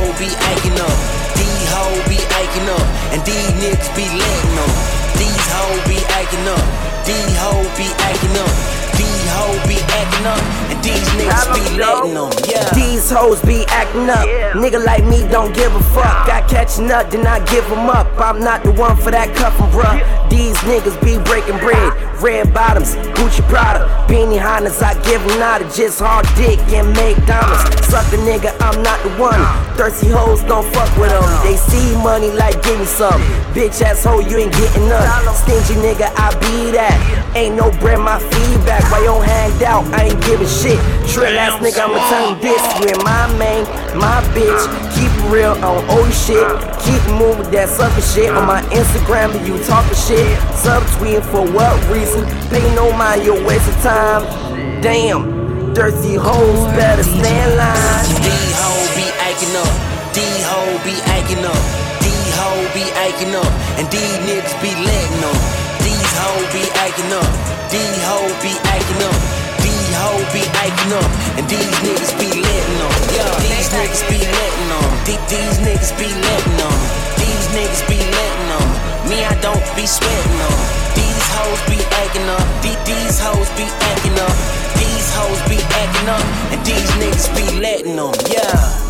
hoes be acting up. These hoes be acting up, and these niggas be letting them. These hoes be acting up. These hoes be acting up. These hoes be acting up, and these niggas be letting them. Yeah. These hoes be acting up. Nigga like me don't give a fuck. Got catching up, then I give them up. I'm not the one for that cuffin', bruh. These niggas be breaking bread. Red bottoms, Gucci Prada, beanie Hondas. I give them not just hard dick and make diamonds. Suck a nigga, I'm not the one. Thirsty hoes don't fuck with them. They see money like give me some. Bitch ass hoe, you ain't getting none. Stingy nigga, I be that. Ain't no bread, my feedback. Why you don't hang out? I ain't giving shit. Trill ass nigga, I'ma tell you this. You in my main, my bitch. Keep it real on old shit. Keep it moving that sucker shit. On my Instagram, you talking shit. Subtweeting for what reason? Pay no mind, you're wasting time. Damn, thirsty hoes better stay in line. These hoes be acting up. These hoes be acting up. These hoes be acting up, and these niggas be letting them. These hoes be acting up. These hoes be acting up. These hoes be acting up, and these niggas be letting them. Yeah, these niggas be letting them. These niggas be letting them. These niggas be letting them. Me, I don't be sweating them. These hoes be acting up. These hoes be acting up. These hoes be acting up, and these niggas be letting them. Yeah.